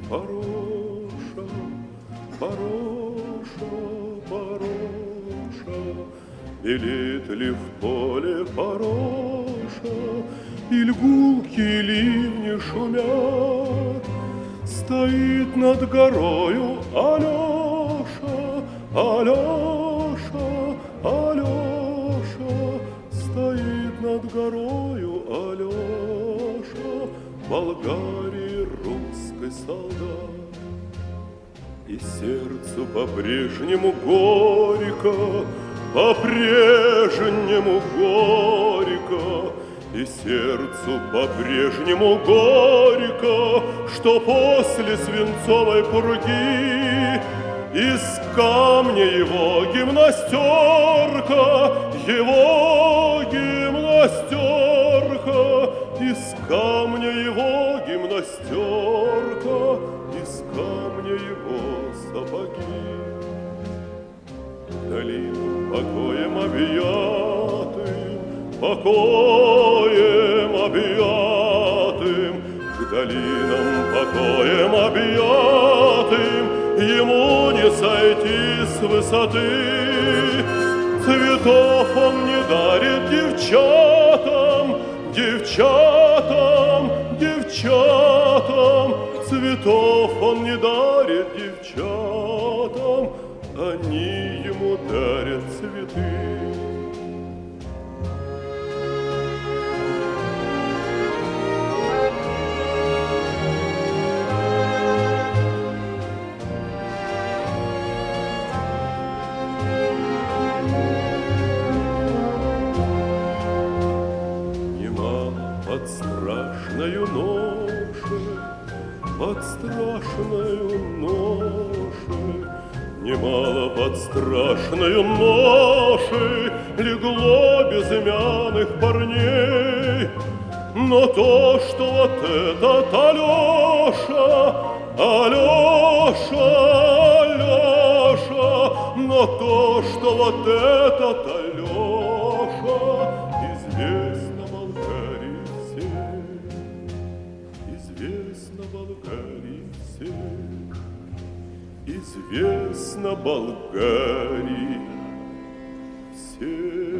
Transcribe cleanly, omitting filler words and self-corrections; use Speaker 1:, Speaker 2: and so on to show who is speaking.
Speaker 1: Пароша, Пароша, Пароша, белеет ли в поле Пароша, иль гулки ливни шумят, стоит над горою Алёша, Алёша, Алёша, стоит над горою Алёша, Болгарии русской солдат. И сердцу по-прежнему горько, по-прежнему горько, и сердцу по-прежнему горько, что после свинцовой пурги из камня его гимнастерка, его гимнастерка, из камня его гимнастерка, из камня его сапоги. Долину покоем объятым, покоем объятым, к долинам покоем объятым, ему не сойти с высоты. Цветов он не дарит девчатам, девчатам, девчатам, цветов он не дарит девчатам, они ему дарят цветы. Под страшною ношей, под страшною ношей, немало под страшною ношей легло безымянных парней. Но то, что вот этот Алёша, Алёша, Алёша, но то, что вот этот Алёша известно Болгарии всей, известно Болгарии всей, известно Болгарии всей.